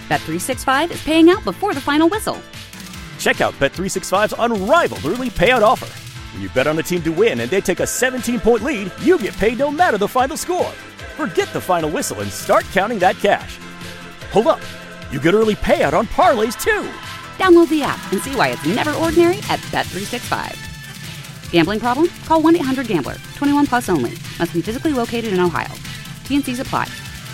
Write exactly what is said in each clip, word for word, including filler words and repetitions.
Bet three sixty-five is paying out before the final whistle. Check out Bet three sixty-five's unrivaled early payout offer. When you bet on a team to win and they take a seventeen-point lead, you get paid no matter the final score. Forget the final whistle and start counting that cash. Hold up. You get early payout on parlays, too. Download the app and see why it's never ordinary at Bet three sixty-five. Gambling problem? Call one eight hundred gambler. twenty-one plus only. Must be physically located in Ohio. T N Cs apply.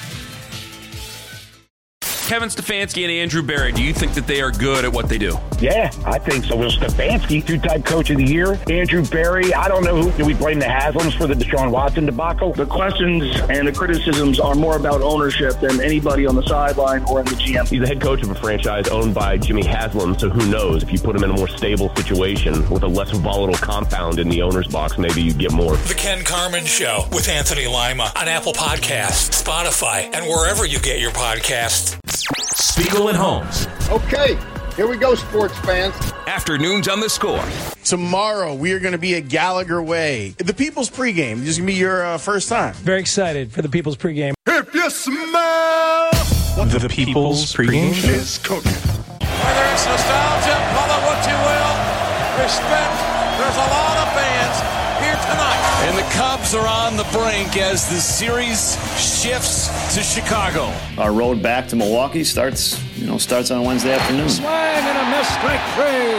Kevin Stefanski and Andrew Berry, do you think that they are good at what they do? Yeah, I think so. Well, Stefanski, two-time coach of the year. Andrew Berry, I don't know who. Do we blame the Haslams for the Deshaun Watson debacle? The questions and the criticisms are more about ownership than anybody on the sideline or in the G M. He's the head coach of a franchise owned by Jimmy Haslam, so who knows? If you put him in a more stable situation with a less volatile compound in the owner's box, maybe you get more. The Ken Carman Show with Anthony Lima on Apple Podcasts, Spotify, and wherever you get your podcasts. Spiegel and Holmes. Okay, here we go, sports fans. Afternoons on The Score. Tomorrow, we are going to be at Gallagher Way. The People's Pregame. This is going to be your uh, first time. Very excited for the People's Pregame. If you smell what the, the People's, People's Pregame Show is cooking. Whether it's nostalgia, call it what you will, respect, there's a lot of fans here tonight. And the Cubs are on the brink as the series shifts to Chicago. Our road back to Milwaukee starts, you know, starts on Wednesday afternoon. Swing and a miss, strike three.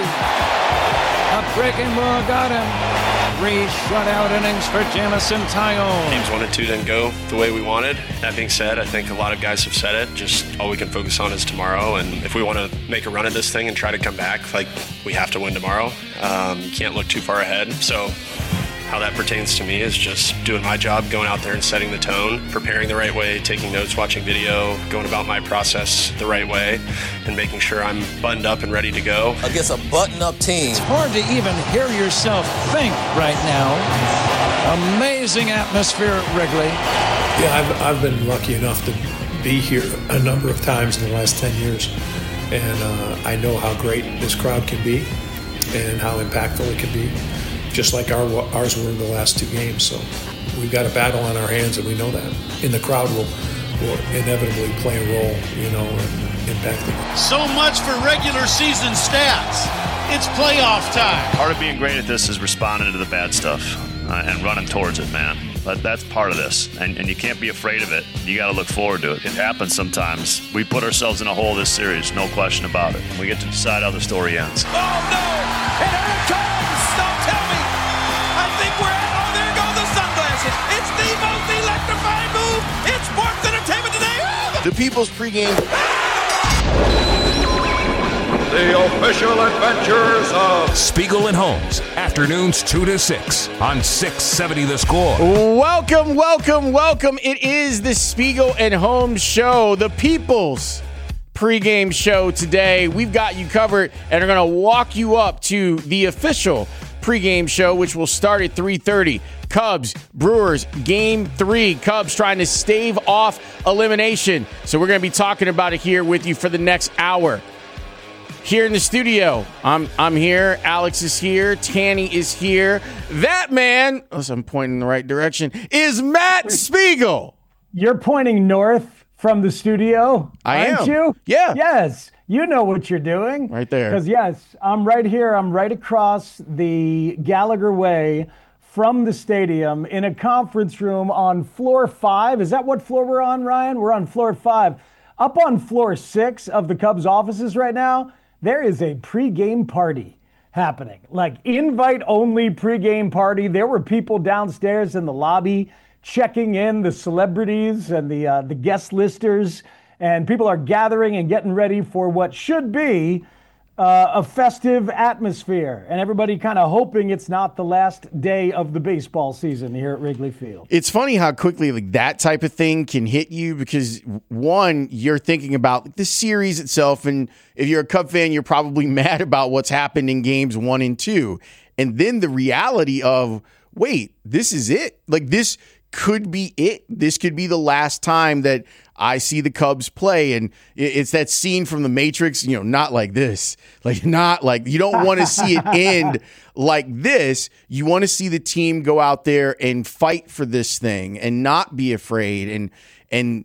A breaking ball got him. Three shutout innings for Jamison Tyone. Games one and two didn't go the way we wanted. That being said, I think a lot of guys have said it. Just all we can focus on is tomorrow. And if we want to make a run at this thing and try to come back, like, we have to win tomorrow. Um, you can't look too far ahead. So how that pertains to me is just doing my job, going out there and setting the tone, preparing the right way, taking notes, watching video, going about my process the right way, and making sure I'm buttoned up and ready to go. Against a button-up team. It's hard to even hear yourself think right now. Amazing atmosphere at Wrigley. Yeah, I've, I've been lucky enough to be here a number of times in the last ten years, and uh, I know how great this crowd can be and how impactful it can be. Just like our, ours were in the last two games. So we've got a battle on our hands, and we know that. And the crowd will, will inevitably play a role, you know, in impacting it. So much for regular season stats. It's playoff time. Part of being great at this is responding to the bad stuff uh, and running towards it, man. But that's part of this, and, and you can't be afraid of it. You got to look forward to it. It happens sometimes. We put ourselves in a hole this series, no question about it. We get to decide how the story ends. Oh, no! And here it comes! Don't tell me! I think we're at... Oh, there go the sunglasses! It's the most electrifying move in sports entertainment today! Oh, the People's Pregame... The official adventures of Spiegel and Holmes, afternoons two to six on six seventy The Score. Welcome, welcome, welcome. It is the Spiegel and Holmes show, the People's Pregame show today. We've got you covered and are going to walk you up to the official pregame show, which will start at three thirty. Cubs, Brewers, game three. Cubs trying to stave off elimination. So we're going to be talking about it here with you for the next hour. Here in the studio, I'm I'm here. Alex is here. Tanny is here. That man, unless I'm pointing in the right direction, is Matt Spiegel. You're pointing north from the studio, I aren't am. you? Yeah. Yes. You know what you're doing. Right there. Because, yes, I'm right here. I'm right across the Gallagher Way from the stadium in a conference room on floor five. Is that what floor we're on, Ryan? We're on floor five. Up on floor six of the Cubs offices right now, there is a pregame party happening, like invite-only pregame party. There were people downstairs in the lobby checking in, the celebrities and the uh, the guest listers, and people are gathering and getting ready for what should be uh, a festive atmosphere, and everybody kind of hoping it's not the last day of the baseball season here at Wrigley Field. It's funny how quickly like that type of thing can hit you because, one, you're thinking about the series itself, and if you're a Cub fan, you're probably mad about what's happened in games one and two. And then the reality of, wait, this is it? Like, this could be it. This could be the last time that I see the Cubs play. And it's that scene from The Matrix, you know, not like this. Like, not like, you don't want to see it end like this. You want to see the team go out there and fight for this thing and not be afraid. And, and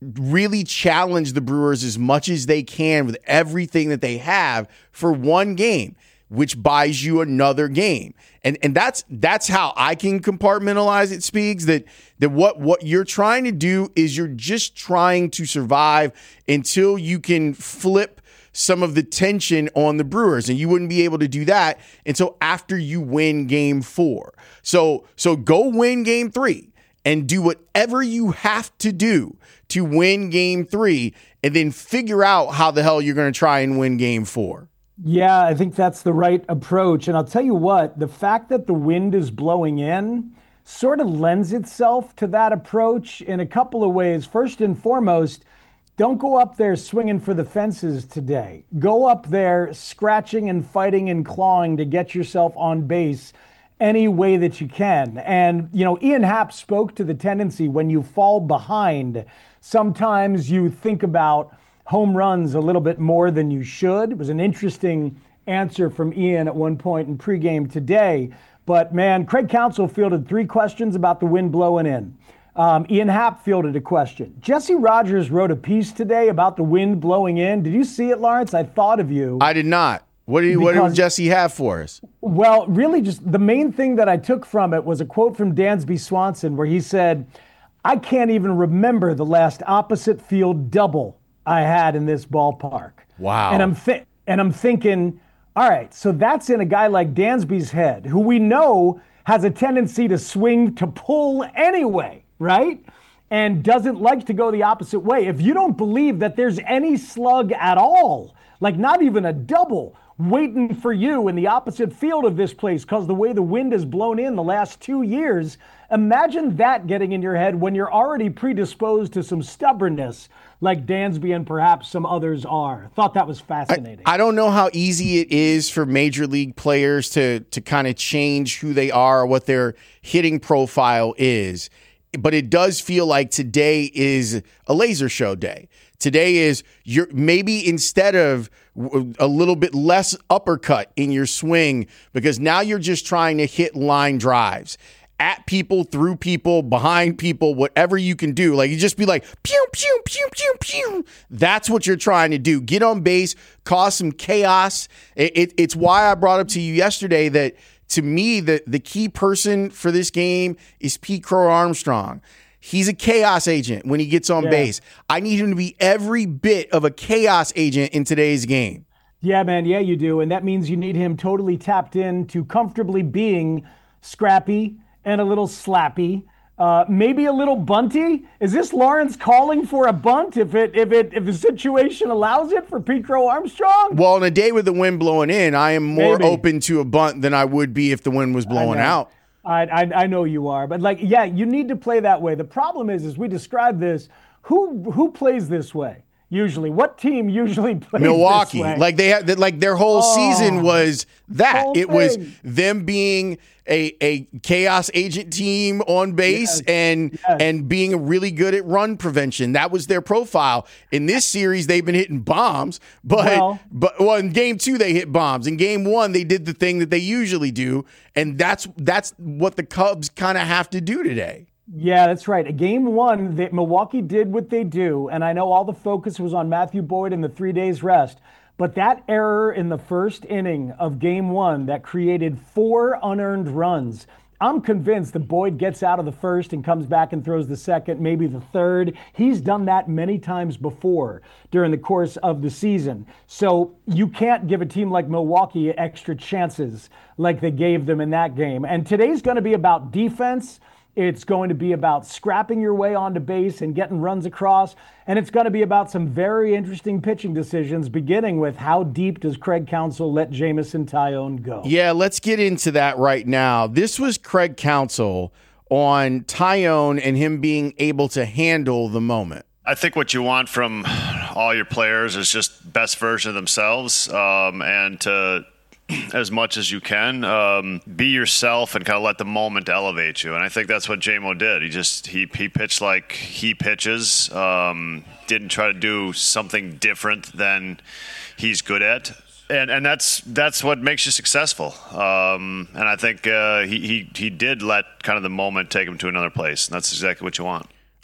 really challenge the Brewers as much as they can with everything that they have for one game, which buys you another game. And and that's that's how I can compartmentalize it, Speaks, that that what what you're trying to do is you're just trying to survive until you can flip some of the tension on the Brewers, and you wouldn't be able to do that until after you win game four. So so go win game three and do whatever you have to do to win game three, and then figure out how the hell you're going to try and win game four. Yeah, I think that's the right approach. And I'll tell you what, the fact that the wind is blowing in sort of lends itself to that approach in a couple of ways. First and foremost, don't go up there swinging for the fences today. Go up there scratching and fighting and clawing to get yourself on base any way that you can. And, you know, Ian Happ spoke to the tendency when you fall behind, sometimes you think about home runs a little bit more than you should. It was an interesting answer from Ian at one point in pregame today. But, man, Craig Counsell fielded three questions about the wind blowing in. Um, Ian Happ fielded a question. Jesse Rogers wrote a piece today about the wind blowing in. Did you see it, Lawrence? I thought of you. I did not. What, do you, what did Jesse have for us? Well, really just the main thing that I took from it was a quote from Dansby Swanson where he said, I can't even remember the last opposite field double I had in this ballpark. Wow. And I'm th- and I'm thinking, all right, so that's in a guy like Dansby's head, who we know has a tendency to swing to pull anyway, right? And doesn't like to go the opposite way. If you don't believe that there's any slug at all, like not even a double, waiting for you in the opposite field of this place because the way the wind has blown in the last two years, imagine that getting in your head when you're already predisposed to some stubbornness like Dansby and perhaps some others are. Thought that was fascinating. I, I don't know how easy it is for major league players to to kind of change who they are, what their hitting profile is. But it does feel like today is a laser show day. Today is you're maybe instead of a little bit less uppercut in your swing, because now you're just trying to hit line drives at people, through people, behind people, whatever you can do. Like you just be like, pew, pew, pew, pew, pew. That's what you're trying to do. Get on base, cause some chaos. It, it, it's why I brought up to you yesterday that to me, the, the key person for this game is Pete Crow-Armstrong. He's a chaos agent when he gets on yeah. base. I need him to be every bit of a chaos agent in today's game. Yeah, man. Yeah, you do. And that means you need him totally tapped in to comfortably being scrappy and a little slappy, uh, maybe a little bunty. Is this Lawrence calling for a bunt if it if it if the situation allows it for Pete Crow-Armstrong? Well, on a day with the wind blowing in, I am more maybe. open to a bunt than I would be if the wind was blowing I out. I, I I know you are, but like, yeah, you need to play that way. The problem is, as we describe this, who who plays this way? Usually, what team usually plays Milwaukee? This way? Like they had, like their whole oh, season was that. It thing. was them being a a chaos agent team on base yes. and yes. and being really good at run prevention. That was their profile. In this series, they've been hitting bombs, but well, but well, in game two they hit bombs. In game one, they did the thing that they usually do, and that's that's what the Cubs kind of have to do today. Yeah, that's right. A game one, that Milwaukee did what they do, and I know all the focus was on Matthew Boyd and the three days rest, but that error in the first inning of game one that created four unearned runs, I'm convinced that Boyd gets out of the first and comes back and throws the second, maybe the third. He's done that many times before during the course of the season. So you can't give a team like Milwaukee extra chances like they gave them in that game. And today's going to be about defense. It's going to be about scrapping your way onto base and getting runs across. And it's going to be about some very interesting pitching decisions, beginning with how deep does Craig Counsell let Jameson Taillon go? Yeah, let's get into that right now. This was Craig Counsell on Taillon and him being able to handle the moment. I think what you want from all your players is just best version of themselves, um, and to as much as you can, um, be yourself and kind of let the moment elevate you. And I think that's what J-Mo did. He just, he, he pitched like he pitches, um, didn't try to do something different than he's good at. And and that's that's what makes you successful. Um, and I think uh, he, he, he did let kind of the moment take him to another place. And that's exactly what you want.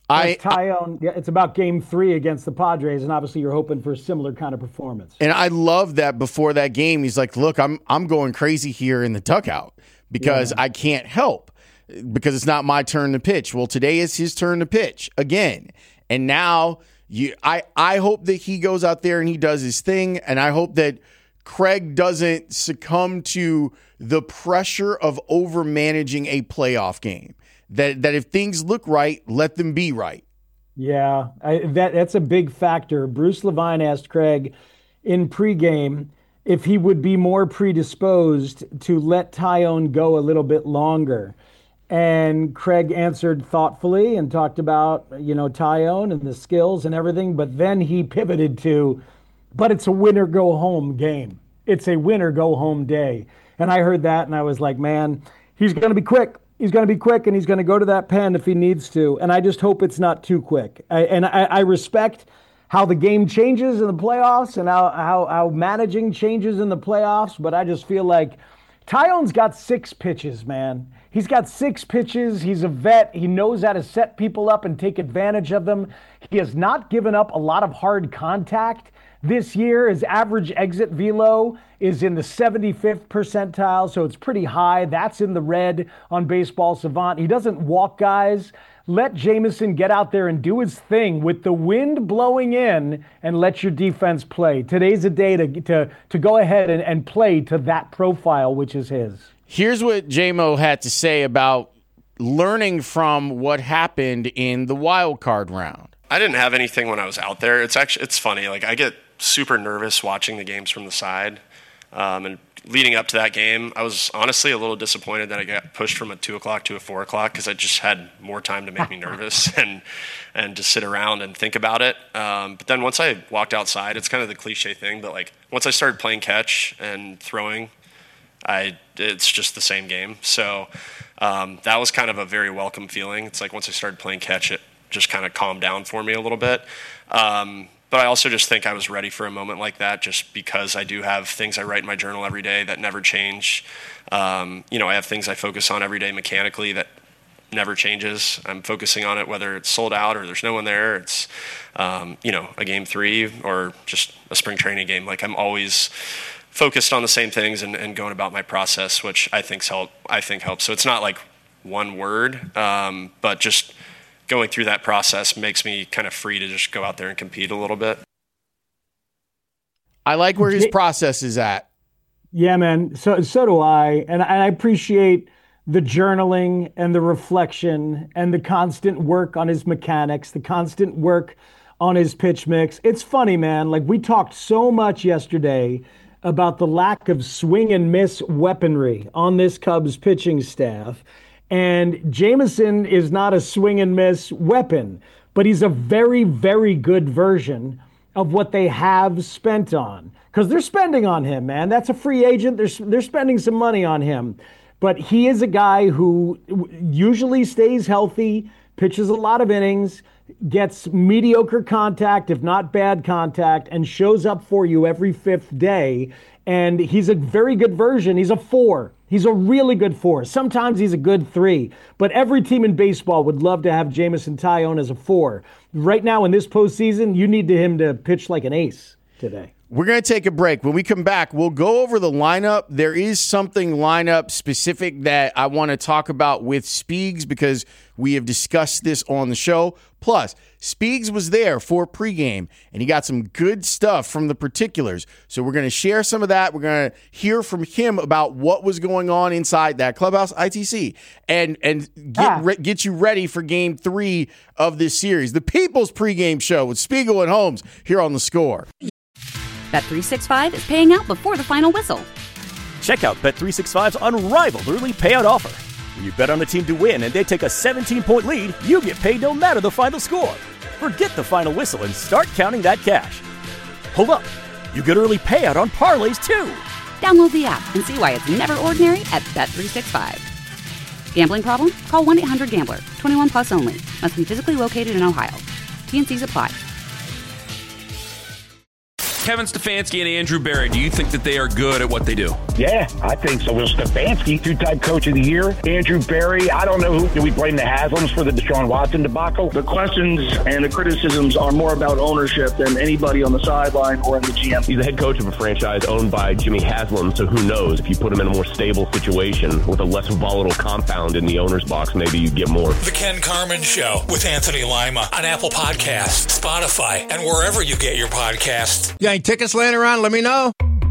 I Tyone, yeah, it's about game three against the Padres, and obviously you're hoping for a similar kind of performance. And I love that before that game, he's like, look, I'm I'm going crazy here in the dugout because yeah. I can't help because it's not my turn to pitch. Well, today is his turn to pitch again. And now you, I, I hope that he goes out there and he does his thing, and I hope that Craig doesn't succumb to the pressure of over-managing a playoff game. That that if things look right, let them be right. Yeah, I, that that's a big factor. Bruce Levine asked Craig in pregame if he would be more predisposed to let Tyone go a little bit longer. And Craig answered thoughtfully and talked about, you know, Tyone and the skills and everything. But then he pivoted to, but it's a winner-go-home game. It's a winner-go-home day. And I heard that and I was like, man, he's going to be quick. He's going to be quick, and he's going to go to that pen if he needs to. And I just hope it's not too quick. I, and I, I respect how the game changes in the playoffs and how, how, how managing changes in the playoffs. But I just feel like Tyone's got six pitches, man. He's got six pitches. He's a vet. He knows how to set people up and take advantage of them. He has not given up a lot of hard contact this year. His average exit velo is in the seventy-fifth percentile, so it's pretty high. That's in the red on Baseball Savant. He doesn't walk guys. Let Jameson get out there and do his thing with the wind blowing in and let your defense play. Today's a day to to, to go ahead and, and play to that profile, which is his. Here's what J-Mo had to say about learning from what happened in the wild card round. I didn't have anything when I was out there. It's actually it's funny. Like I get super nervous watching the games from the side. Um, and leading up to that game, I was honestly a little disappointed that I got pushed from a two o'clock to a four o'clock because I just had more time to make me nervous and and to sit around and think about it. Um, but then once I walked outside, it's kind of the cliche thing, but like once I started playing catch and throwing, I it's just the same game. So um, that was kind of a very welcome feeling. It's like once I started playing catch, it just kind of calmed down for me a little bit. Um, But I also just think I was ready for a moment like that just because I do have things I write in my journal every day that never change. Um, you know, I have things I focus on every day mechanically that never changes. I'm focusing on it whether it's sold out or there's no one there. It's, um, you know, a game three or just a spring training game. Like I'm always focused on the same things and, and going about my process, which I think's help, I think helps. So it's not like one word, um, but just going through that process makes me kind of free to just go out there and compete a little bit. I like where his process is at. Yeah, man. So so do I. And I appreciate the journaling and the reflection and the constant work on his mechanics, the constant work on his pitch mix. It's funny, man. Like we talked so much yesterday about the lack of swing and miss weaponry on this Cubs pitching staff. And Jameson is not a swing and miss weapon, but he's a very, very good version of what they have spent on. Because they're spending on him, man. That's a free agent. They're, they're spending some money on him. But he is a guy who usually stays healthy, pitches a lot of innings, gets mediocre contact, if not bad contact, and shows up for you every fifth day. And he's a very good version. He's a four. He's a really good four. Sometimes he's a good three. But every team in baseball would love to have Jameson Taillon as a four. Right now in this postseason, you need him to pitch like an ace today. We're going to take a break. When we come back, we'll go over the lineup. There is something lineup specific that I want to talk about with Speegs because we have discussed this on the show. Plus, Speegs was there for pregame, and he got some good stuff from the particulars. So we're going to share some of that. We're going to hear from him about what was going on inside that clubhouse, I T C, and and get ah. re- get you ready for game three of this series. The People's Pregame Show with Spiegel and Holmes here on The Score. Bet three sixty-five is paying out before the final whistle. Check out Bet three sixty-five's unrivaled early payout offer. When you bet on a team to win and they take a seventeen-point lead, you get paid no matter the final score. Forget the final whistle and start counting that cash. Hold up. You get early payout on parlays, too. Download the app and see why it's never ordinary at Bet three sixty-five. Gambling problem? Call one eight hundred gambler. twenty-one plus only. Must be physically located in Ohio. T and C's apply. Kevin Stefanski and Andrew Berry, do you think that they are good at what they do? Yeah, I think so. Will Stefanski, two-time coach of the year. Andrew Berry, I don't know who. Do we blame the Haslams for the Deshaun Watson debacle? The questions and the criticisms are more about ownership than anybody on the sideline or in the G M. He's the head coach of a franchise owned by Jimmy Haslam, so who knows? If you put him in a more stable situation with a less volatile compound in the owner's box, maybe you get more. The Ken Carman Show with Anthony Lima on Apple Podcasts, Spotify, and wherever you get your podcasts. You ain't tickets laying around? Let me know.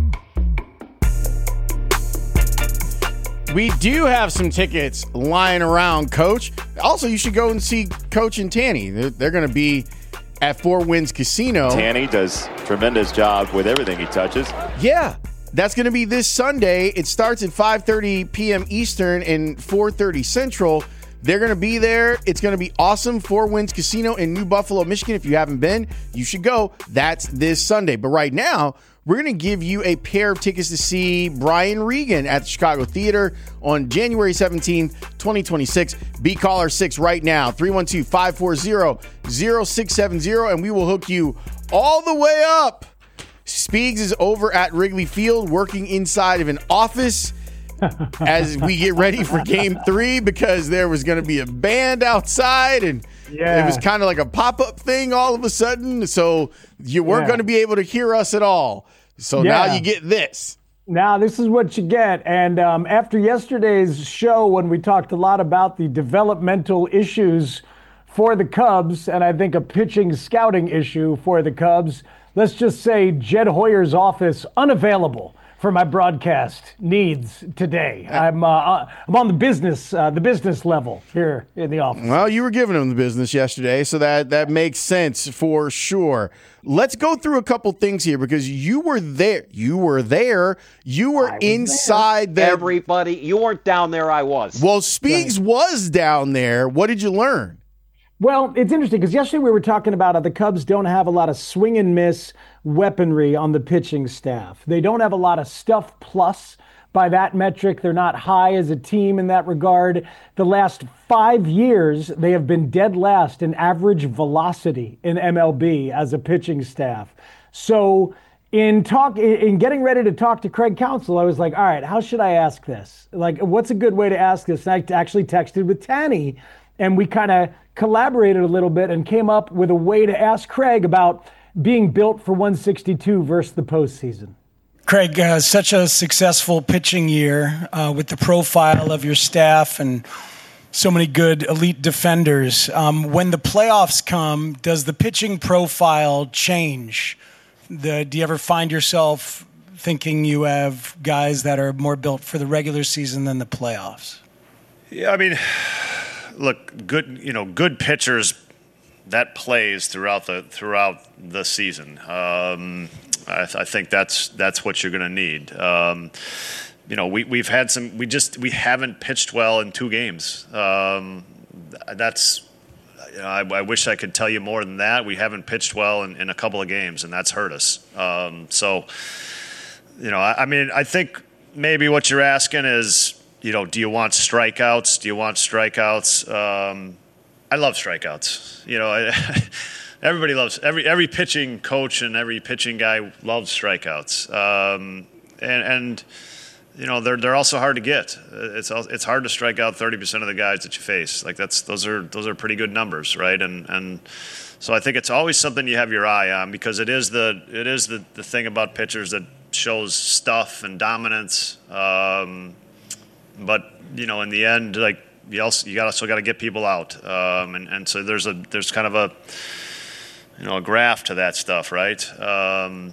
We do have some tickets lying around, Coach. Also, you should go and see Coach and Tanny. They're, they're going to be at Four Winds Casino. Tanny does tremendous job with everything he touches. Yeah, that's going to be this Sunday. It starts at five thirty p.m. Eastern and four thirty Central. They're going to be there. It's going to be awesome. Four Winds Casino in New Buffalo, Michigan. If you haven't been, you should go. That's this Sunday. But right now, we're going to give you a pair of tickets to see Brian Regan at the Chicago Theater on January seventeenth, twenty twenty-six. Be caller six right now, three one two, five four zero, zero six seven zero, and we will hook you all the way up. Speegs is over at Wrigley Field working inside of an office as we get ready for game three because there was going to be a band outside and yeah. It was kind of like a pop-up thing all of a sudden. So you weren't yeah. going to be able to hear us at all. So yeah. now you get this. Now this is what you get. And um, after yesterday's show when we talked a lot about the developmental issues for the Cubs and I think a pitching scouting issue for the Cubs, let's just say Jed Hoyer's office unavailable for my broadcast needs today. I'm uh, I'm on the business uh, the business level here in the office. Well, you were giving him the business yesterday, so that that makes sense for sure. Let's go through a couple things here because you were there. You were there. You were inside there. the Everybody, you weren't down there. I was. Well, Speegs right. was down there. What did you learn? Well, it's interesting because yesterday we were talking about how the Cubs don't have a lot of swing and miss weaponry on the pitching staff. They don't have a lot of stuff plus by that metric. They're not high as a team in that regard. The last five years, they have been dead last in average velocity in M L B as a pitching staff. So in talk, in getting ready to talk to Craig Counsell, I was like, all right, how should I ask this? Like, what's a good way to ask this? And I actually texted with Tanny, and we kind of collaborated a little bit and came up with a way to ask Craig about being built for one sixty-two versus the postseason. Craig, uh, such a successful pitching year uh, with the profile of your staff and so many good elite defenders. Um, when the playoffs come, does the pitching profile change? The, do you ever find yourself thinking you have guys that are more built for the regular season than the playoffs? Yeah, I mean, look, good, you know, good pitchers, that plays throughout the throughout the season. Um, I, th- I think that's that's what you're going to need. Um, you know, we we've had some. We just we haven't pitched well in two games. Um, that's. You know, I, I wish I could tell you more than that. We haven't pitched well in, in a couple of games, and that's hurt us. Um, so, you know, I, I mean, I think maybe what you're asking is, you know, do you want strikeouts? Do you want strikeouts? Um, I love strikeouts. You know, I, everybody loves every every pitching coach and every pitching guy loves strikeouts. Um, and and you know, they're they're also hard to get. It's it's hard to strike out thirty percent of the guys that you face. Like that's those are those are pretty good numbers, right? And and so I think it's always something you have your eye on because it is the it is the, the thing about pitchers that shows stuff and dominance. Um, but you know, in the end, like. You also you got also got to get people out, um, and and so there's a there's kind of a you know a graph to that stuff, right? Um,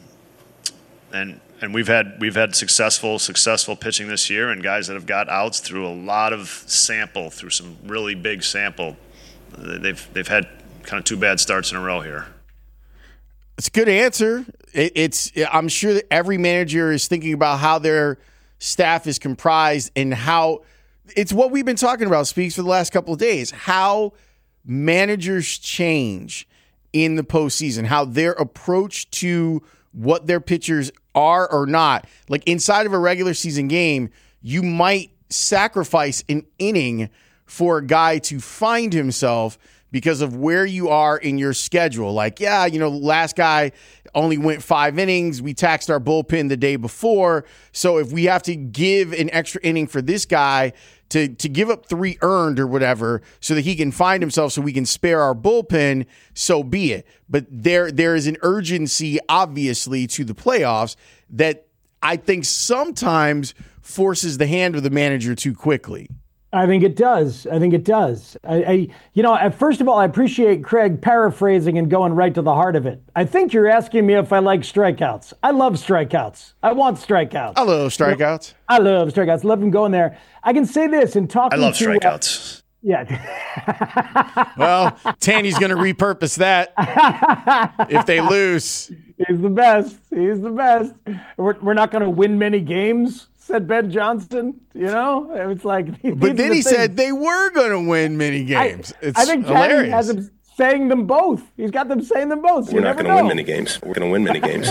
and and we've had we've had successful successful pitching this year, and guys that have got outs through a lot of sample, through some really big sample. They've they've had kind of two bad starts in a row here. It's a good answer. It, it's I'm sure that every manager is thinking about how their staff is comprised and how. It's what we've been talking about, Speaks, for the last couple of days, how managers change in the postseason, how their approach to what their pitchers are or not. Like inside of a regular season game, you might sacrifice an inning for a guy to find himself because of where you are in your schedule. Like, yeah, you know, last guy only went five innings. We taxed our bullpen the day before. So if we have to give an extra inning for this guy to, to give up three earned or whatever so that he can find himself so we can spare our bullpen, so be it. But there there is an urgency, obviously, to the playoffs that I think sometimes forces the hand of the manager too quickly. I think it does. I think it does. I, I, you know, first of all, I appreciate Craig paraphrasing and going right to the heart of it. I think you're asking me if I like strikeouts. I love strikeouts. I want strikeouts. I love strikeouts. You know, I love strikeouts. Love them going there. I can say this in talking to... I love to, strikeouts. Uh, yeah. Well, Tanny's going to repurpose that if they lose. He's the best. He's the best. We're, we're not going to win many games, said Ben Johnson. You know, it's like. But then he things. said they were going to win many games. I, it's I think hilarious. Tanny has them saying them both. He's got them saying them both. We're you not going to win many games. We're going to win many games.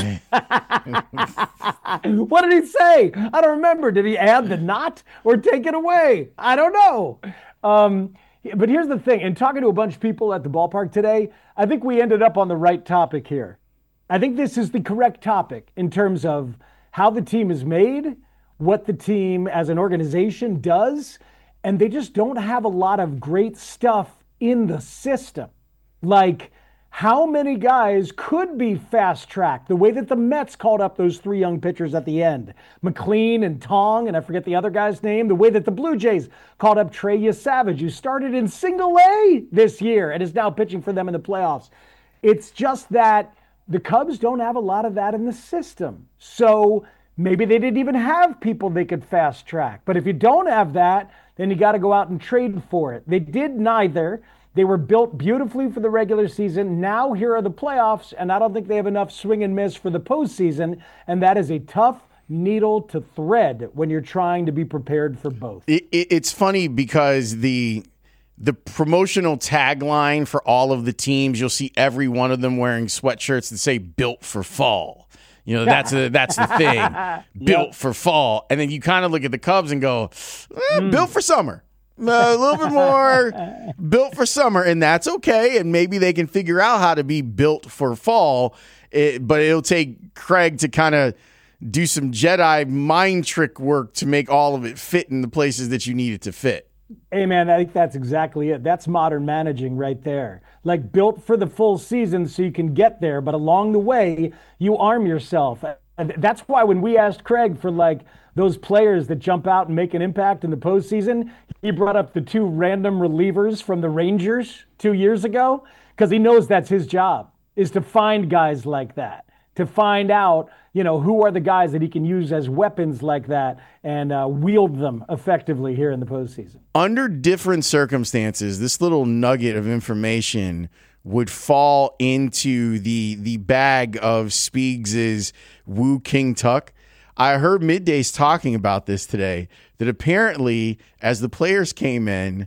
What did he say? I don't remember. Did he add the not or take it away? I don't know. Um, but here's the thing. In talking to a bunch of people at the ballpark today, I think we ended up on the right topic here. I think this is the correct topic in terms of how the team is made, what the team as an organization does, and they just don't have a lot of great stuff in the system. Like, how many guys could be fast-tracked the way that the Mets called up those three young pitchers at the end? McLean and Tong, and I forget the other guy's name, the way that the Blue Jays called up Trey Savage, who started in single A this year and is now pitching for them in the playoffs. It's just that the Cubs don't have a lot of that in the system. So maybe they didn't even have people they could fast-track. But if you don't have that, then you got to go out and trade for it. They did neither. They were built beautifully for the regular season. Now here are the playoffs, and I don't think they have enough swing and miss for the postseason, and that is a tough needle to thread when you're trying to be prepared for both. It, it, it's funny because the the promotional tagline for all of the teams, you'll see every one of them wearing sweatshirts that say "Built for Fall." You know, that's a, that's the thing, built yep. for fall. And then you kind of look at the Cubs and go, eh, mm. built for summer. Uh, a little bit more built for summer, and that's okay. And maybe they can figure out how to be built for fall. It, but it'll take Craig to kind of do some Jedi mind trick work to make all of it fit in the places that you need it to fit. Hey, man, I think that's exactly it. That's modern managing right there. Like, built for the full season so you can get there, but along the way, you arm yourself. And that's why when we asked Craig for, like, those players that jump out and make an impact in the postseason, he brought up the two random relievers from the Rangers two years ago, because he knows that's his job, is to find guys like that, to find out, you know, who are the guys that he can use as weapons like that and uh, wield them effectively here in the postseason. Under different circumstances, this little nugget of information would fall into the the bag of Speegs' Woo King Tuck. I heard Middays talking about this today, that apparently as the players came in,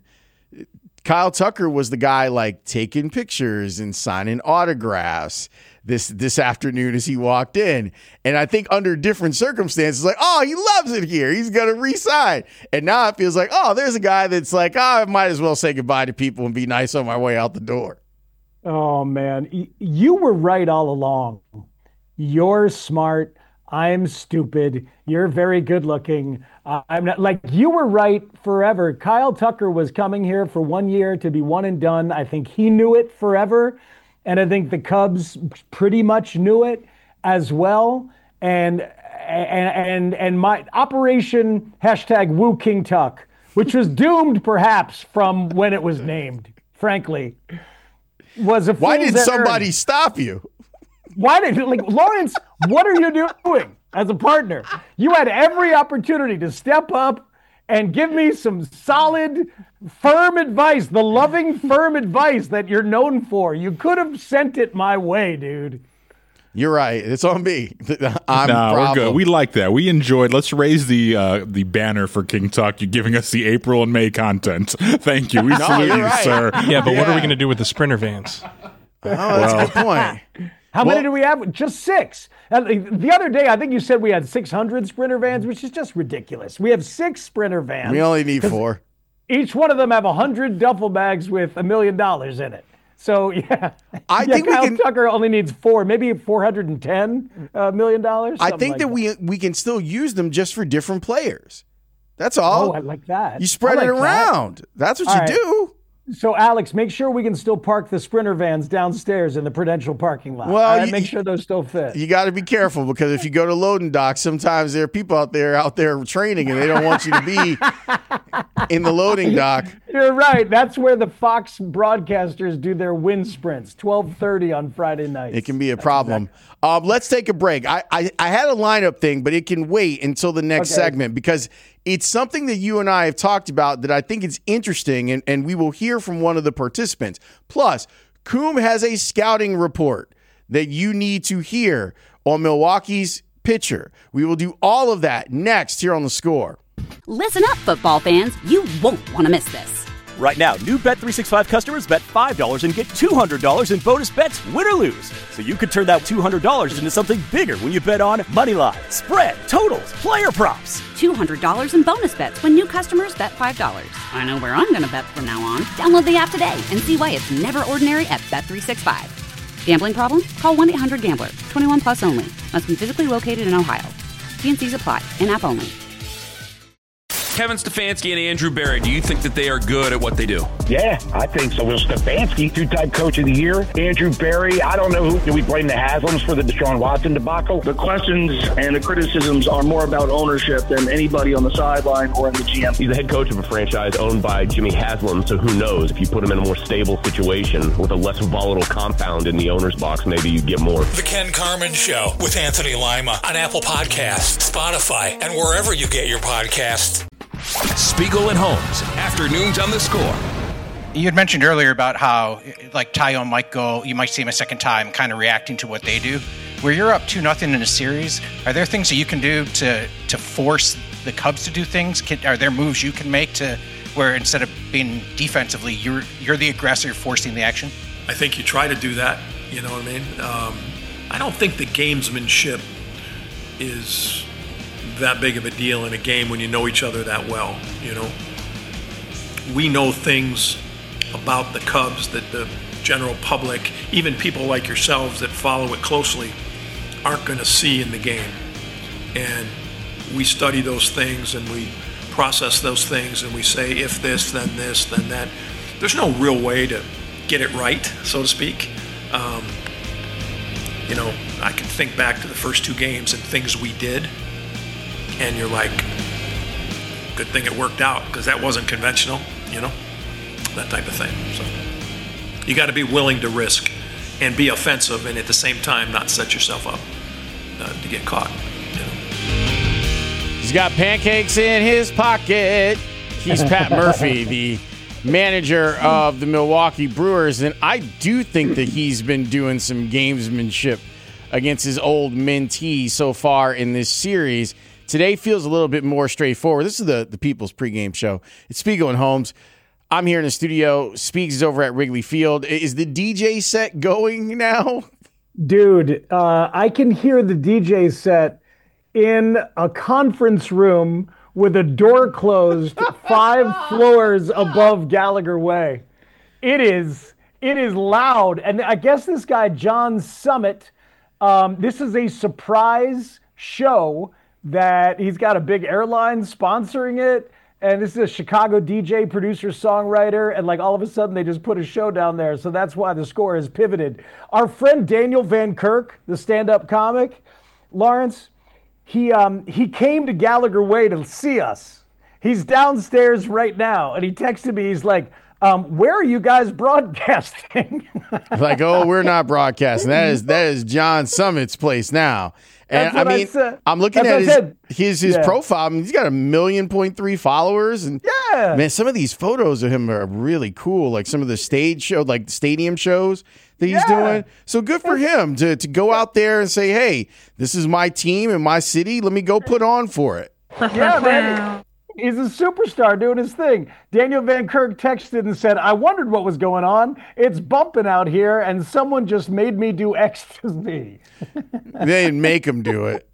Kyle Tucker was the guy like taking pictures and signing autographs this this afternoon as he walked in. And I think under different circumstances, like, oh, he loves it here. He's going to re-sign. And now it feels like, oh, there's a guy that's like, oh, I might as well say goodbye to people and be nice on my way out the door. Oh, man. Y- you were right all along. You're smart. I'm stupid. You're very good looking. Uh, I'm not like you were right forever. Kyle Tucker was coming here for one year to be one and done. I think he knew it forever. And I think the Cubs pretty much knew it as well. And and and, and my Operation hashtag Woo King Tuck, which was doomed perhaps from when it was named, frankly, was a Why did somebody earned. stop you? Why did like Lawrence? What are you doing as a partner? You had every opportunity to step up and give me some solid, firm advice, the loving, firm advice that you're known for. You could have sent it my way, dude. You're right. It's on me. I'm no, problem. we're good. We like that. We enjoyed. Let's raise the uh, the banner for King Tuck. You're giving us the April and May content. Thank you. We no, salute you, right. sir. Yeah, but yeah. what are we going to do with the Sprinter vans? Oh, that's well, a good point. How well, many do we have? Just six. And the other day, I think you said we had six hundred Sprinter vans, which is just ridiculous. We have six Sprinter vans. We only need four. Each one of them have one hundred duffel bags with a million dollars in it. So, yeah. I yeah, think Kyle we can. Tucker only needs four, maybe four hundred ten uh, million dollars. I think like that, that we we can still use them just for different players. That's all. Oh, I like that. You spread I it like around. That. That's what all you right. do. So, Alex, make sure we can still park the Sprinter vans downstairs in the Prudential parking lot. Well, All right, you, make sure those still fit. You got to be careful because if you go to loading docks, sometimes there are people out there out there training, and they don't want you to be in the loading dock. You're right. That's where the Fox broadcasters do their wind sprints, twelve thirty on Friday nights. It can be a problem. Exactly. Um, let's take a break. I, I, I had a lineup thing, but it can wait until the next okay. segment because it's something that you and I have talked about that I think is interesting, and, and we will hear from one of the participants. Plus, Coom has a scouting report that you need to hear on Milwaukee's pitcher. We will do all of that next here on The Score. Listen up, football fans. You won't want to miss this. Right now, new Bet three sixty-five customers bet five dollars and get two hundred dollars in bonus bets, win or lose. So you could turn that two hundred dollars into something bigger when you bet on moneyline, spread, totals, player props. two hundred dollars in bonus bets when new customers bet five dollars. I know where I'm going to bet from now on. Download the app today and see why it's never ordinary at Bet three sixty-five. Gambling problem? Call one eight hundred gambler. twenty-one plus only. Must be physically located in Ohio. T and C's apply. In-app only. Kevin Stefanski and Andrew Berry, do you think that they are good at what they do? Yeah, I think so. Will Stefanski, two-time coach of the year. Andrew Berry, I don't know who. Do we blame the Haslams for the Deshaun Watson debacle? The questions and the criticisms are more about ownership than anybody on the sideline or in the G M. He's the head coach of a franchise owned by Jimmy Haslam, so who knows? If you put him in a more stable situation with a less volatile compound in the owner's box, maybe you get more. The Ken Carman Show with Anthony Lima on Apple Podcasts, Spotify, and wherever you get your podcasts. Spiegel and Holmes, afternoons on The Score. You had mentioned earlier about how, like, Tyone might go, you might see him a second time, kind of reacting to what they do. Where you're up two nothing in a series, are there things that you can do to to force the Cubs to do things? Can, are there moves you can make to where instead of being defensively, you're you're the aggressor forcing the action? I think you try to do that. You know what I mean? Um, I don't think the gamesmanship is that big of a deal in a game when you know each other that well. You know, we know things about the Cubs that the general public, even people like yourselves that follow it closely, aren't going to see in the game. And we study those things and we process those things and we say, if this, then this, then that. There's no real way to get it right, so to speak. Um, you know, I can think back to the first two games and things we did, and you're like, good thing it worked out, because that wasn't conventional, you know, that type of thing. So you got to be willing to risk and be offensive, and at the same time not set yourself up uh, to get caught. You know? He's got pancakes in his pocket. He's Pat Murphy, the manager of the Milwaukee Brewers, and I do think that he's been doing some gamesmanship against his old mentee so far in this series. Today feels a little bit more straightforward. This is the, the People's pregame show. It's Spiegel and Holmes. I'm here in the studio. Speaks is over at Wrigley Field. Is the D J set going now? Dude, uh, I can hear the D J set in a conference room with a door closed five floors above Gallagher Way. It is, it is loud. And I guess this guy, John Summit, um, this is a surprise show that he's got a big airline sponsoring it. And this is a Chicago D J, producer, songwriter. And like all of a sudden they just put a show down there. So that's why the Score has pivoted. Our friend Daniel Van Kirk, the stand-up comic, Lawrence, he um, he came to Gallagher Way to see us. He's downstairs right now. And he texted me, he's like, um, where are you guys broadcasting? Like, oh, we're not broadcasting. That is that is John Summit's place now. And I mean, I I'm looking That's at his his, his Yeah. profile. I mean, he's got a million point three followers, and yeah, man, some of these photos of him are really cool. Like some of the stage show, like stadium shows that he's Yeah. doing. So good for him to to go out there and say, "Hey, this is my team and my city. Let me go put on for it." Yeah, man. He's a superstar doing his thing. Daniel Van Kirk texted and said, I wondered what was going on. It's bumping out here, and someone just made me do ecstasy. They didn't make him do it.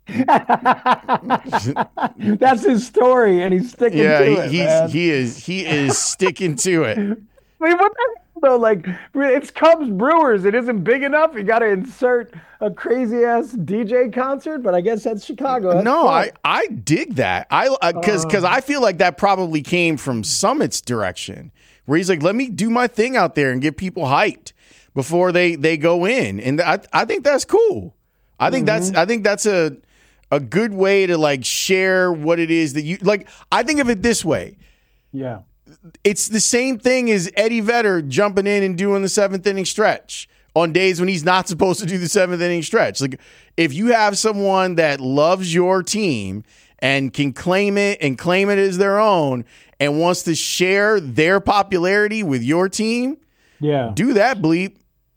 That's his story, and he's sticking Yeah, to he, it, he's man. he is he is sticking to it. I mean, what the, So, like, it's Cubs Brewers. It isn't big enough. You got to insert a crazy ass D J concert, but I guess that's Chicago. That's no, fun. I, I dig that. I because because uh, I feel like that probably came from Summit's direction, where he's like, let me do my thing out there and get people hyped before they, they go in, and I I think that's cool. I think mm-hmm. that's I think that's a a good way to like share what it is that you like. I think of it this way. Yeah. It's the same thing as Eddie Vedder jumping in and doing the seventh inning stretch on days when he's not supposed to do the seventh inning stretch. Like, if you have someone that loves your team and can claim it and claim it as their own and wants to share their popularity with your team, yeah, do that, bleep.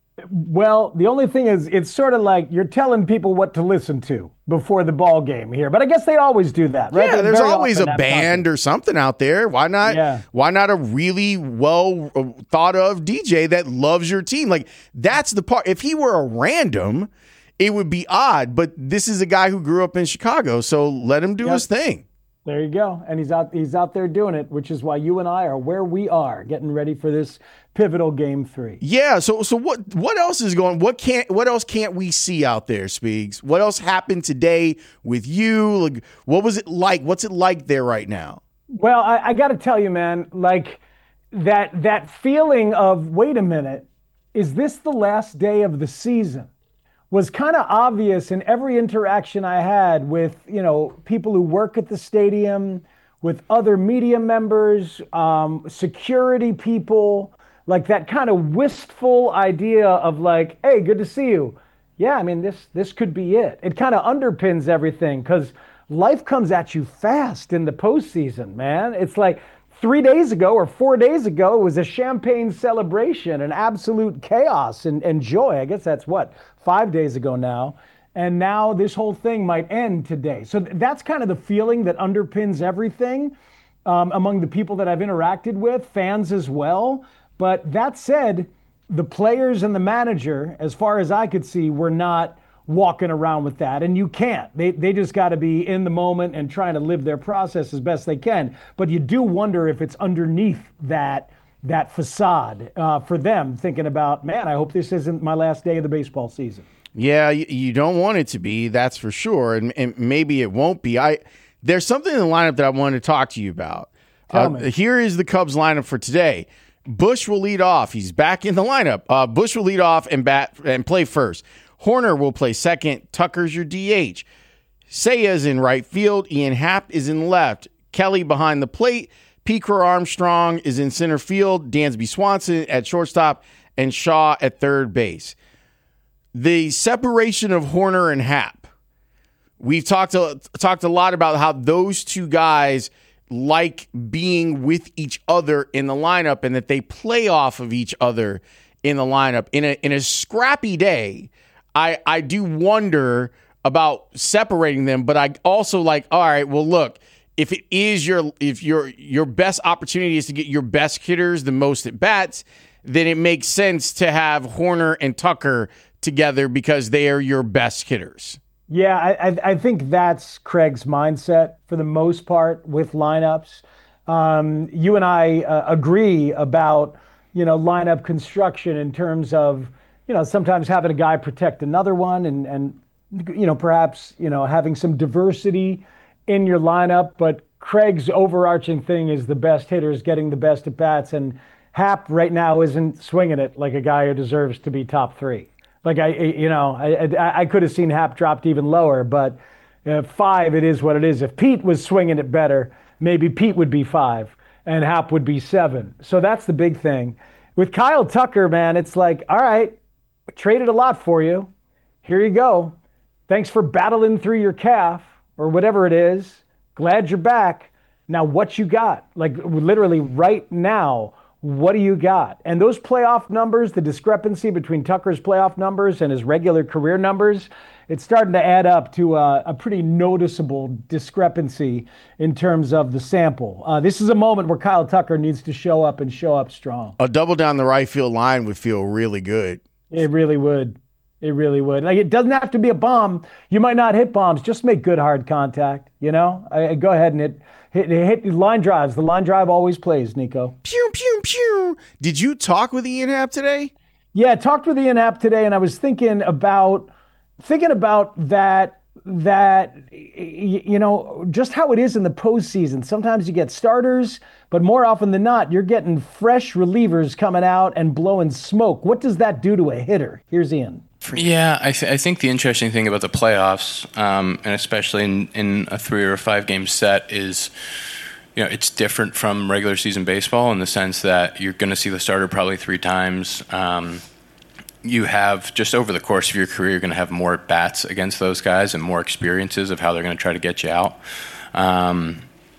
Well, the only thing is, it's sort of like you're telling people what to listen to before the ball game here. But I guess they always do that, right? Yeah, They there's very always a often have band something. or something out there. Why not? Yeah. Why not a really well thought of D J that loves your team? Like, that's the part. If he were a random, it would be odd. But this is a guy who grew up in Chicago, so let him do Yep. his thing. There you go. And he's out he's out there doing it, which is why you and I are where we are, getting ready for this pivotal game three. Yeah. So so what what else is going? What can't what else can't we see out there, Speaks? What else happened today with you? Like, what was it like? What's it like there right now? Well, I, I got to tell you, man, like that that feeling of, wait a minute, is this the last day of the season? Was kind of obvious in every interaction I had with, you know, people who work at the stadium, with other media members, um, security people, like that kind of wistful idea of like, hey, good to see you. Yeah, I mean, this this could be it. It kind of underpins everything because life comes at you fast in the postseason, man. It's like three days ago or four days ago, it was a champagne celebration, an absolute chaos and, and joy. I guess that's what, five days ago now. And now this whole thing might end today. So th- that's kind of the feeling that underpins everything um, among the people that I've interacted with, fans as well. But that said, the players and the manager, as far as I could see, were not walking around with that. And you can't. They they just got to be in the moment and trying to live their process as best they can. But you do wonder if it's underneath that that facade uh, for them, thinking about, man, I hope this isn't my last day of the baseball season. Yeah, you, you don't want it to be, that's for sure. And, and maybe it won't be. I There's something in the lineup that I wanted to talk to you about. Tell Uh, me. here is the Cubs lineup for today. Bush will lead off. He's back in the lineup. Uh, Bush will lead off and bat and play first. Horner will play second. Tucker's your D H. Saya's in right field. Ian Happ is in left. Kelly behind the plate. Pecor Armstrong is in center field. Dansby Swanson at shortstop. And Shaw at third base. The separation of Horner and Happ. We've talked a, talked a lot about how those two guys like being with each other in the lineup and that they play off of each other in the lineup. In a in a scrappy day, I, I do wonder about separating them, but I also like, all right, well, look, if it is your if your your best opportunity is to get your best hitters the most at bats, then it makes sense to have Horner and Tucker together because they are your best hitters. Yeah, I, I, I think that's Craig's mindset for the most part with lineups. Um, you and I uh, agree about, you know, lineup construction in terms of, you know, sometimes having a guy protect another one and, and you know, perhaps, you know, having some diversity in your lineup. But Craig's overarching thing is the best hitters getting the best at bats. And Happ right now isn't swinging it like a guy who deserves to be top three. Like, I, you know, I, I, I could have seen Happ dropped even lower, but uh, five, it is what it is. If Pete was swinging it better, maybe Pete would be five and Happ would be seven. So that's the big thing. With Kyle Tucker, man, it's like, all right, traded a lot for you. Here you go. Thanks for battling through your calf or whatever it is. Glad you're back. Now, what you got? Like, literally right now, what do you got? And those playoff numbers, the discrepancy between Tucker's playoff numbers and his regular career numbers, it's starting to add up to a, a pretty noticeable discrepancy in terms of the sample. Uh, this is a moment where Kyle Tucker needs to show up and show up strong. A double down the right field line would feel really good. It really would. It really would. Like, it doesn't have to be a bomb. You might not hit bombs. Just make good hard contact. You know, I, I go ahead and hit, hit hit line drives. The line drive always plays, Nico. Pew pew pew. Did you talk with Ian Happ today? Yeah, I talked with Ian Happ today, and I was thinking about thinking about that. That you know, just how it is in the postseason. Sometimes you get starters, but more often than not, you're getting fresh relievers coming out and blowing smoke. What does that do to a hitter? Here's Ian. Yeah, I, th- I think the interesting thing about the playoffs, um, and especially in, in a three or a five game set, is you know it's different from regular season baseball in the sense that you're going to see the starter probably three times. Um, you have, just over the course of your career, you're going to have more at-bats against those guys and more experiences of how they're going to try to get you out. Um,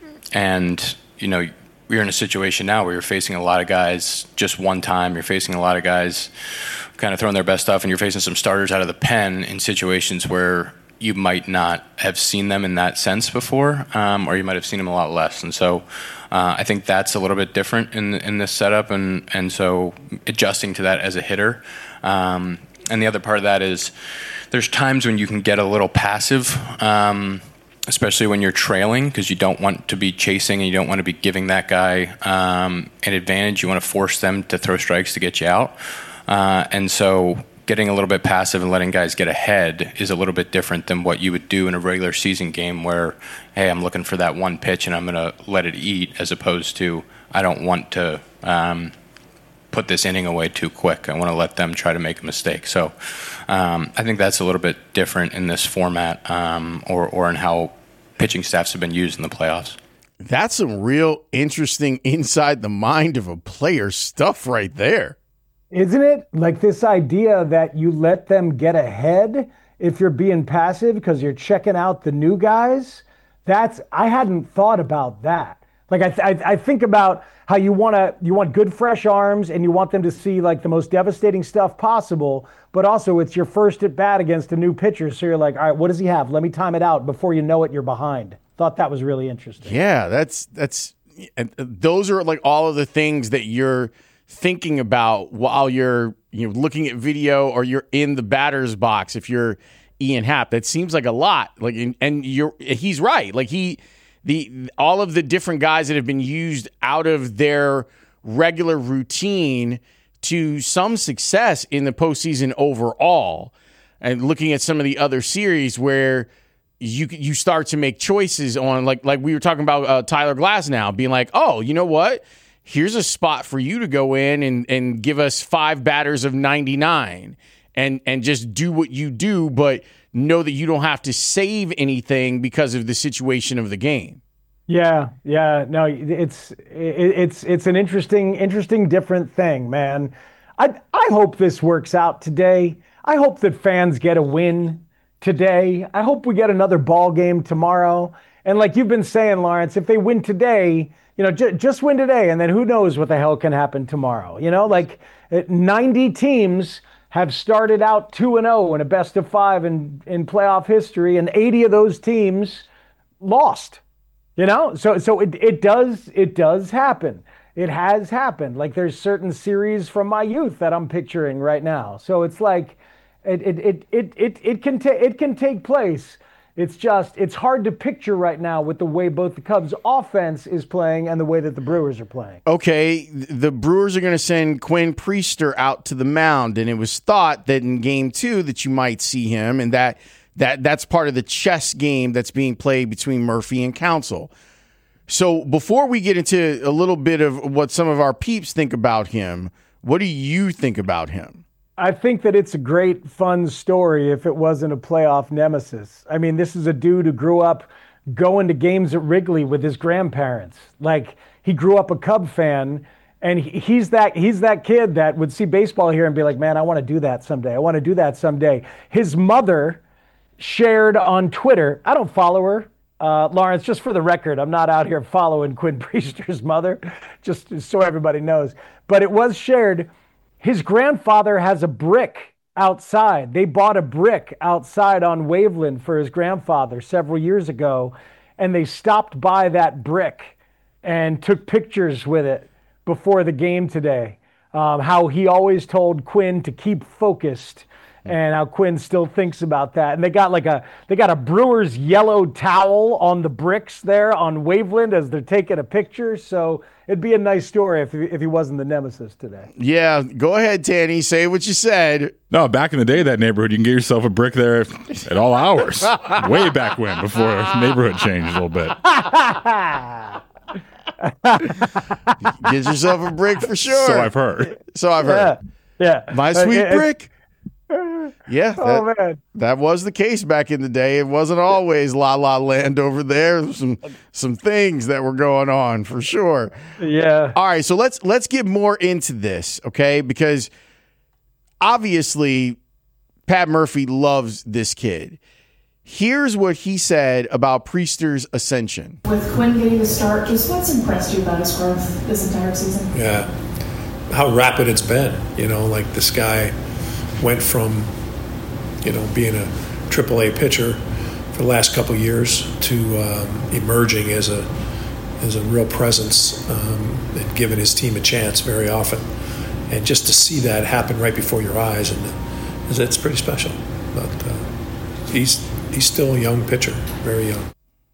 and, you know, we're in a situation now where you're facing a lot of guys just one time. You're facing a lot of guys kind of throwing their best stuff, and you're facing some starters out of the pen in situations where you might not have seen them in that sense before, um, or you might have seen them a lot less. And so uh, I think that's a little bit different in in this setup, and, and so adjusting to that as a hitter. Um, and the other part of that is there's times when you can get a little passive, um, especially when you're trailing, because you don't want to be chasing and you don't want to be giving that guy um, an advantage. You want to force them to throw strikes to get you out. Uh, and so getting a little bit passive and letting guys get ahead is a little bit different than what you would do in a regular season game where, hey, I'm looking for that one pitch and I'm going to let it eat, as opposed to I don't want to um, put this inning away too quick. I want to let them try to make a mistake. So um, I think that's a little bit different in this format um, or, or in how pitching staffs have been used in the playoffs. That's some real interesting inside the mind of a player stuff right there. Isn't it? Like this idea that you let them get ahead if you're being passive because you're checking out the new guys. That's, I hadn't thought about that. Like I, th- I think about how you want to, you want good fresh arms and you want them to see like the most devastating stuff possible, but also it's your first at bat against a new pitcher. So you're like, all right, what does he have? Let me time it out. Before you know it, you're behind. Thought that was really interesting. Yeah, that's, that's, those are like all of the things that you're thinking about while you're, you know, looking at video or you're in the batter's box. If you're Ian Happ, that seems like a lot. Like, and you're, he's right. Like he, the, all of the different guys that have been used out of their regular routine to some success in the postseason overall, and looking at some of the other series where you you start to make choices on, like like we were talking about uh, Tyler Glasnow being like, oh, you know what? Here's a spot for you to go in and, and give us five batters of ninety-nine and and just do what you do, but know that you don't have to save anything because of the situation of the game. Yeah, yeah, no, it's it, it's it's an interesting, interesting, different thing, man. I I hope this works out today. I hope that fans get a win today. I hope we get another ball game tomorrow. And like you've been saying, Lawrence, if they win today, you know, j- just win today, and then who knows what the hell can happen tomorrow. You know, like ninety teams have started out two and oh in a best of five in, in playoff history, and eighty of those teams lost. You know, so so it it does it does happen. It has happened. Like there's certain series from my youth that I'm picturing right now. So it's like it it it it it, it can ta- it can take place. It's just, it's hard to picture right now with the way both the Cubs offense is playing and the way that the Brewers are playing. Okay, the Brewers are going to send Quinn Priester out to the mound, and it was thought that in game two that you might see him, and that that that's part of the chess game that's being played between Murphy and Counsell. So before we get into a little bit of what some of our peeps think about him, what do you think about him? I think that it's a great, fun story if it wasn't a playoff nemesis. I mean, this is a dude who grew up going to games at Wrigley with his grandparents. Like, he grew up a Cub fan, and he's that he's that kid that would see baseball here and be like, man, I want to do that someday. I want to do that someday. His mother shared on Twitter. I don't follow her. Uh, Lawrence, just for the record, I'm not out here following Quinn Priester's mother, just so everybody knows. But it was shared. His grandfather has a brick outside. They bought a brick outside on Waveland for his grandfather several years ago, and they stopped by that brick and took pictures with it before the game today. Um, how he always told Quinn to keep focused and how Quinn still thinks about that. And they got like a they got a Brewers yellow towel on the bricks there on Waveland as they're taking a picture. So it'd be a nice story if he, if he wasn't the nemesis today. Yeah, go ahead, Tanny. Say what you said. No, back in the day, that neighborhood, you can get yourself a brick there at all hours. Way back when, before the neighborhood changed a little bit. Get yourself a brick for sure. So I've heard. So I've heard. Yeah. yeah. My sweet uh, brick. Yeah. That, oh, man. That was the case back in the day. It wasn't always La La Land over there. There was some some things that were going on for sure. Yeah. All right, so let's let's get more into this, okay? Because obviously Pat Murphy loves this kid. Here's what he said about Priester's ascension. With Quinn getting the start, just what's impressed you about his growth this entire season? Yeah, how rapid it's been. You know, like this guy went from, you know, being a triple A pitcher for the last couple of years to um, emerging as a as a real presence um, and giving his team a chance very often. And just to see that happen right before your eyes, and it's pretty special. But uh, he's he's still a young pitcher, very young.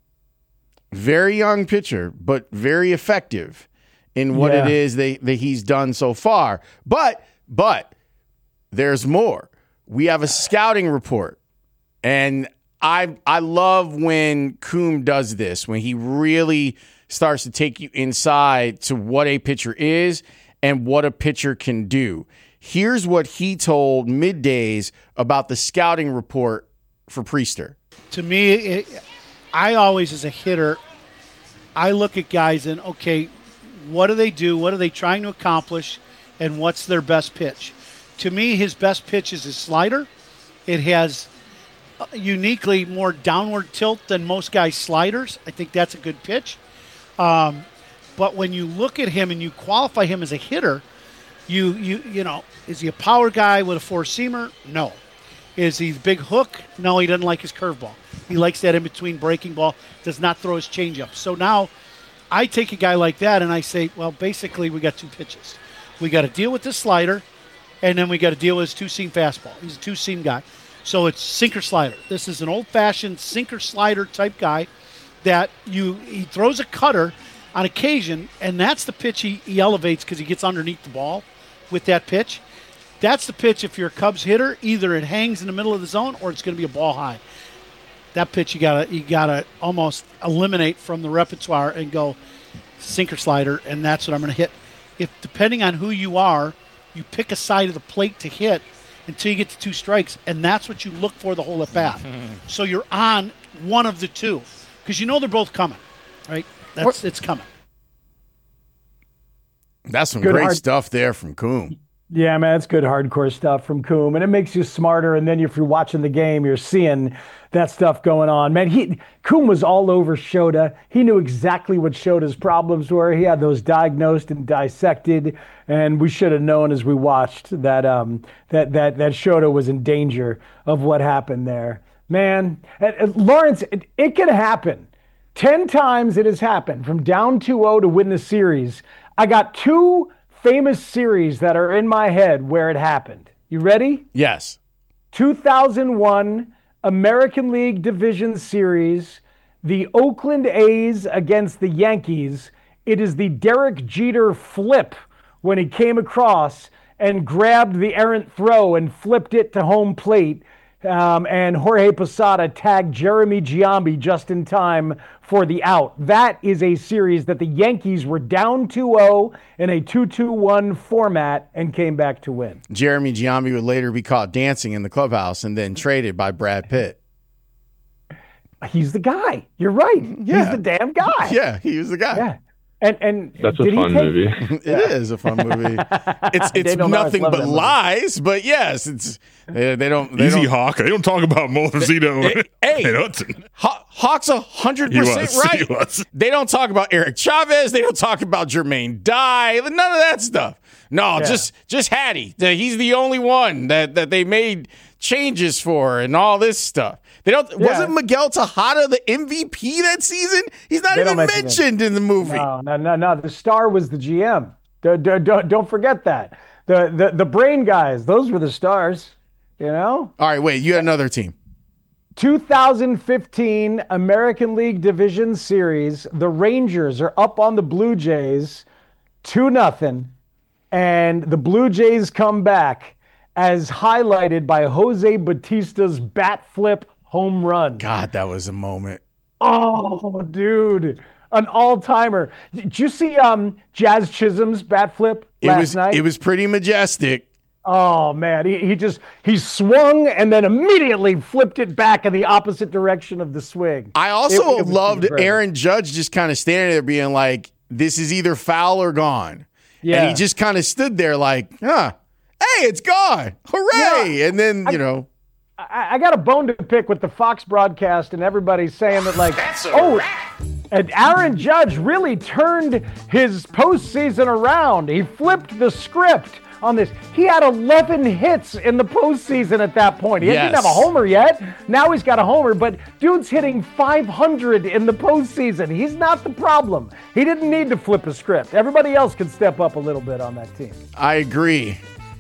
Very young pitcher, but very effective in what Yeah. it is that, that he's done so far. But, but there's more. We have a scouting report, and I I love when Coombe does this, when he really starts to take you inside to what a pitcher is and what a pitcher can do. Here's what he told Middays about the scouting report for Priester. To me, it, I always, as a hitter, I look at guys and, okay, what do they do? What are they trying to accomplish? And what's their best pitch? To me, his best pitch is his slider. It has uniquely more downward tilt than most guys' sliders. I think that's a good pitch. Um, but when you look at him and you qualify him as a hitter, you you you know, is he a power guy with a four-seamer? No. Is he big hook? No, he doesn't like his curveball. He likes that in-between breaking ball, does not throw his changeup. So now I take a guy like that and I say, well, basically we got two pitches. We got to deal with this slider, and then we got to deal with his two-seam fastball. He's a two-seam guy. So it's sinker-slider. This is an old-fashioned sinker-slider type guy that you he throws a cutter on occasion, and that's the pitch he, he elevates because he gets underneath the ball with that pitch. That's the pitch if you're a Cubs hitter. Either it hangs in the middle of the zone or it's going to be a ball high. That pitch you gotta you gotta almost eliminate from the repertoire and go sinker slider, and that's what I'm going to hit. If depending on who you are, you pick a side of the plate to hit until you get to two strikes, and that's what you look for the whole at bat. So you're on one of the two because you know they're both coming, right? That's it's coming. That's some Good great hard- stuff there from Coombe. Yeah, man, it's good hardcore stuff from Coombe, and it makes you smarter. And then if you're watching the game, you're seeing that stuff going on. Man, he Coombe was all over Shota. He knew exactly what Shota's problems were. He had those diagnosed and dissected, and we should have known as we watched that um, that that that Shota was in danger of what happened there. Man, and, and Lawrence, it, it can happen. Ten times it has happened from down two oh to win the series. I got two famous series that are in my head where it happened. You ready? Yes. two thousand one American League Division Series, the Oakland A's against the Yankees. It is the Derek Jeter flip when he came across and grabbed the errant throw and flipped it to home plate. Um, and Jorge Posada tagged Jeremy Giambi just in time for the out. That is a series that the Yankees were down two oh in a two two one format and came back to win. Jeremy Giambi would later be caught dancing in the clubhouse and then traded by Brad Pitt. He's the guy. You're right. Yeah. He's the damn guy. Yeah, he was the guy. Yeah. And and That's a did he fun take- movie. It is a fun movie. It's it's Daniel Norris nothing loved but that movie. lies, but yes, it's they, they don't they Easy don't, Hawk. They don't talk about Montezito Hey, and Hudson. Haw- Hawk's a hundred He percent was. right. He was. They don't talk about Eric Chavez. They don't talk about Jermaine Dye. None of that stuff. No, Yeah. just just Hattie. The- He's the only one that, that they made changes for and all this stuff. They don't. Yeah. Wasn't Miguel Tejada the M V P that season? He's not They even don't mention mentioned in the movie. No, no, no, no. The star was the G M. D- d- Don't don't forget that. The, the the brain guys, those were the stars. You know? All right, wait, you had another team. two thousand fifteen American League Division Series. The Rangers are up on the Blue Jays two nothing, and the Blue Jays come back as highlighted by Jose Bautista's bat flip home run. God, that was a moment. Oh, dude. An all-timer. Did you see um, Jazz Chisholm's bat flip last it was, night? It was pretty majestic. Oh, man. He, he just, he swung and then immediately flipped it back in the opposite direction of the swing. I also It- it was loved incredible. Aaron Judge just kind of standing there being like, this is either foul or gone. Yeah. And he just kind of stood there like, huh, hey, it's gone. Hooray. Yeah. And then, you know. I, I got a bone to pick with the Fox broadcast and everybody saying that, like, oh, and Aaron Judge really turned his postseason around. He flipped the script on this. He had eleven hits in the postseason at that point. He Yes. didn't have a homer yet. Now he's got a homer, but dude's hitting five hundred in the postseason. He's not the problem. He didn't need to flip a script. Everybody else could step up a little bit on that team. I agree.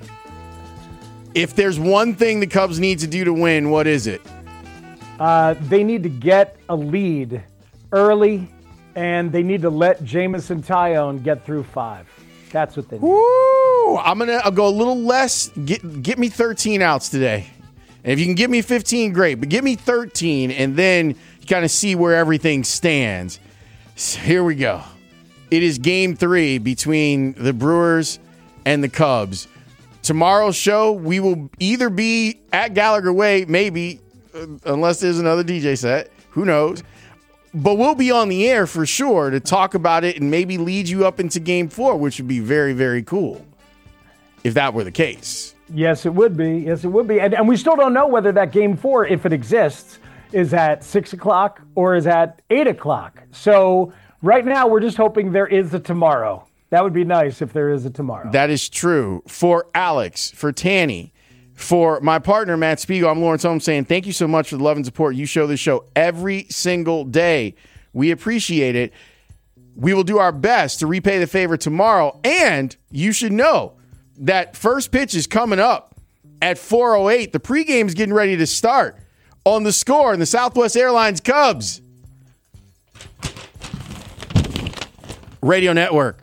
If there's one thing the Cubs need to do to win, what is it? Uh, they need to get a lead early, and they need to let Jameson Taillon get through five. That's what they need. Woo! I'm gonna I'll go a little less. Get get me thirteen outs today. And if you can give me fifteen, great. But give me thirteen, and then you kind of see where everything stands. So here we go. It is game three between the Brewers and the Cubs. Tomorrow's show, we will either be at Gallagher Way, maybe, uh, unless there's another D J set. Who knows? But we'll be on the air for sure to talk about it and maybe lead you up into game four, which would be very, very cool if that were the case. Yes, it would be. Yes, it would be. And, and we still don't know whether that game four, if it exists, is at six o'clock or is at eight o'clock. So right now, we're just hoping there is a tomorrow. That would be nice if there is a tomorrow. That is true. For Alex, for Tanny, for my partner, Matt Spiegel, I'm Lawrence Holmes saying thank you so much for the love and support you show this show every single day. We appreciate it. We will do our best to repay the favor tomorrow. And you should know that first pitch is coming up at four oh eight. The pregame is getting ready to start on The Score in the Southwest Airlines Cubs Radio Network.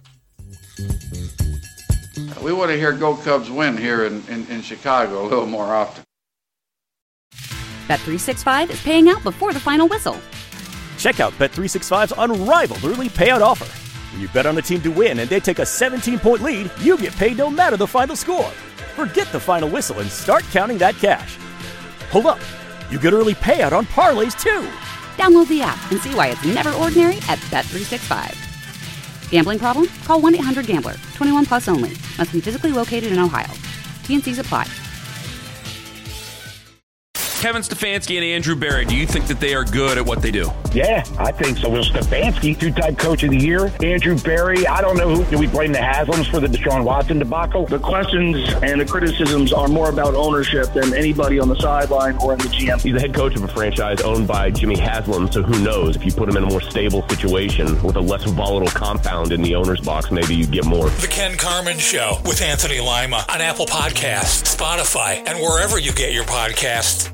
We want to hear Go Cubs win here in, in, in Chicago a little more often. Bet three sixty-five is paying out before the final whistle. Check out Bet three sixty-five's unrivaled early payout offer. When you bet on a team to win and they take a seventeen-point lead, you get paid no matter the final score. Forget the final whistle and start counting that cash. Hold up. You get early payout on parlays, too. Download the app and see why it's never ordinary at Bet three sixty-five. Gambling problem? Call one eight hundred gambler. twenty-one plus only. Must be physically located in Ohio. T N Cs apply. Kevin Stefanski and Andrew Barry, do you think that they are good at what they do? Yeah, I think so. Will Stefanski, two-time coach of the year. Andrew Barry, I don't know who. Do we blame the Haslams for the Deshaun Watson debacle? The questions and the criticisms are more about ownership than anybody on the sideline or in the G M. He's the head coach of a franchise owned by Jimmy Haslam, so who knows? If you put him in a more stable situation with a less volatile compound in the owner's box, maybe you get more. The Ken Carman Show with Anthony Lima on Apple Podcasts, Spotify, and wherever you get your podcasts.